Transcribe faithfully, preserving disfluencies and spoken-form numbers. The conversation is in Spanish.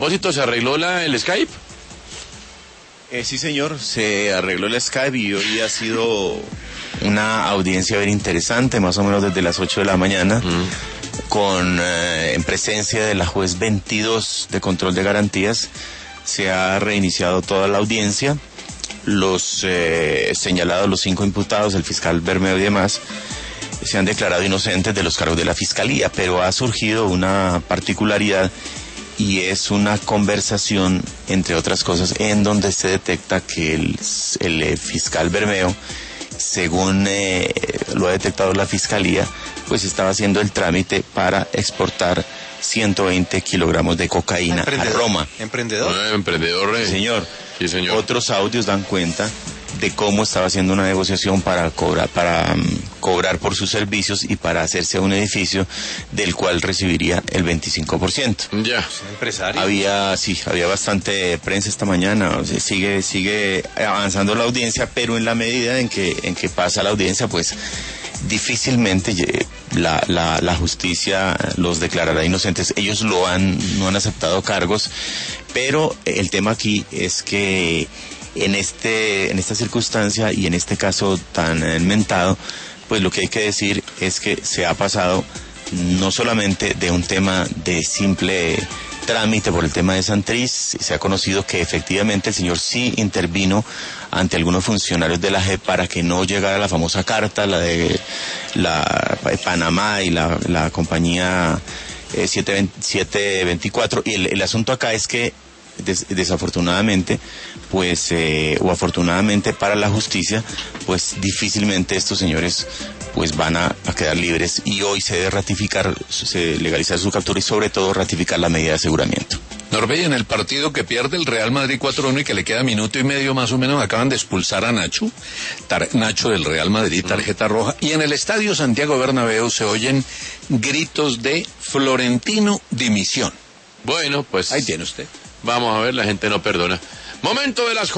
propósito, ¿se arregló la, el Skype? Eh, sí, señor, se arregló el Skype y hoy ha sido una audiencia bien interesante, más o menos desde las ocho de la mañana, mm. con eh, en presencia de la juez veintidós de control de garantías. Se ha reiniciado toda la audiencia. Los eh, señalados, los cinco imputados, el fiscal Bermeo y demás, se han declarado inocentes de los cargos de la fiscalía, pero ha surgido una particularidad y es una conversación, entre otras cosas, en donde se detecta que el, el fiscal Bermeo, según eh, lo ha detectado la fiscalía, pues estaba haciendo el trámite para exportar ciento veinte kilogramos de cocaína a Roma. ¿Emprendedor? Ah, emprendedor, eh. Sí, señor. Sí, señor. Otros audios dan cuenta de cómo estaba haciendo una negociación para cobrar para um, cobrar por sus servicios y para hacerse un edificio del cual recibiría el veinticinco por ciento. Ya. Empresario. Había, sí, había bastante prensa esta mañana, o sea, sigue sigue avanzando la audiencia, pero en la medida en que en que pasa la audiencia, pues difícilmente la, la, la justicia los declarará inocentes. Ellos lo han, no han aceptado cargos, pero el tema aquí es que en este, en esta circunstancia y en este caso tan enmentado, pues lo que hay que decir es que se ha pasado no solamente de un tema de simple trámite por el tema de Santriz, se ha conocido que efectivamente el señor sí intervino ante algunos funcionarios de la J E P para que no llegara la famosa carta, la de la de Panamá y la, la compañía eh, siete veinticuatro, y el, el asunto acá es que Des, desafortunadamente, pues, eh, o afortunadamente para la justicia, pues difícilmente estos señores pues van a, a quedar libres, y hoy se debe ratificar, se legalizar su captura y sobre todo ratificar la medida de aseguramiento. Norbey, en el partido que pierde el Real Madrid cuatro uno y que le queda minuto y medio más o menos, acaban de expulsar a Nacho, tar, Nacho del Real Madrid, tarjeta roja, y en el estadio Santiago Bernabéu se oyen gritos de Florentino dimisión. Bueno, pues ahí tiene usted. Vamos a ver, la gente no perdona. Momento de las